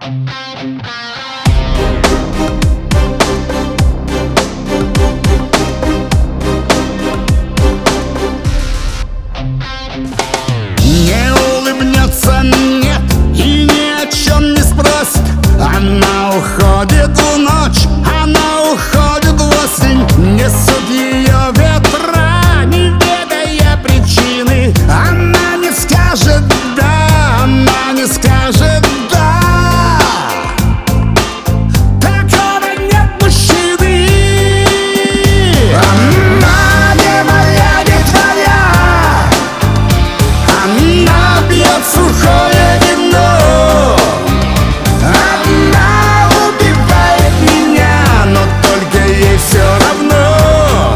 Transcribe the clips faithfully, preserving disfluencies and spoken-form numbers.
Не улыбнется, нет, и ни о чем не спросит. Она уходит в ночь, она уходит в осень. Несут ее ветра, не ведая причины. Она не скажет да, она не скажет да. Такого нет мужчины. Она не моя, не твоя. Она пьет сухое вино. Она убивает меня, но только ей все равно.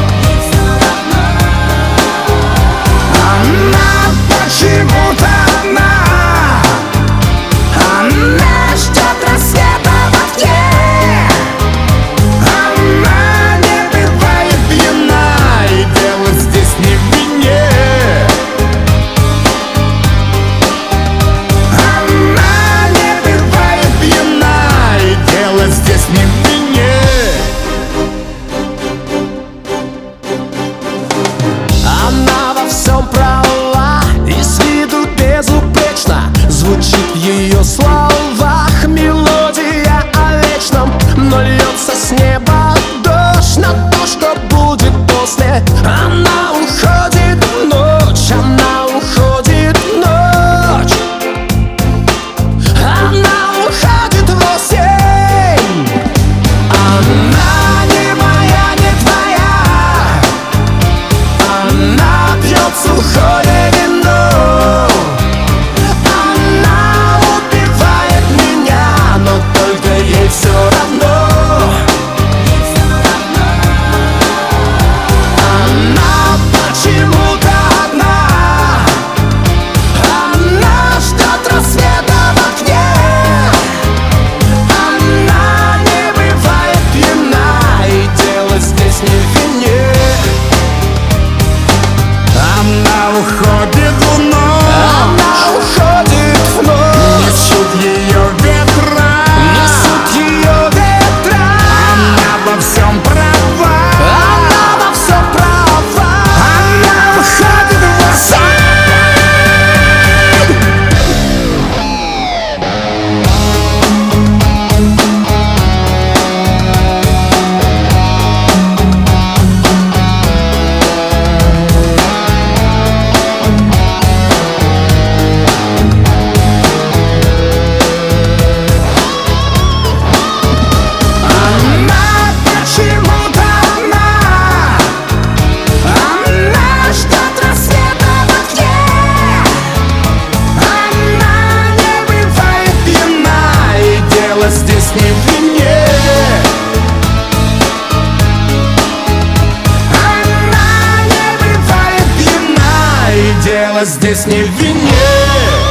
Она почему-то одна. Она ждет рассвета в окне. Она не бывает пьяна, и дело здесь не в вине. Она не бывает пьяна, и дело здесь не в вине. Она во всем права и с виду безупречна. Звучит в ее словах мелодия о вечном, но льется с неба дождь на то, что будет после. Она уходит в ночь, она уходит в ночь. Она уходит в осень. Она не моя, не твоя. Она пьет сухое вино. Она убивает меня, но только ей все равно. Она почему-то одна. Она ждет рассвета в окне. Она не бывает пьяна, и дело здесь не в вине. Она уходит в ночь. Она уходит в ночь. Несут ее ветра. Несут ее ветра. Она во всем права. Она во всем права. Она уходит в осень. Она почему-то одна. Она ждет рассвета в окне. Она не бывает пьяна, и дело здесь не в вине. Она не бывает пьяна, и дело здесь не в вине.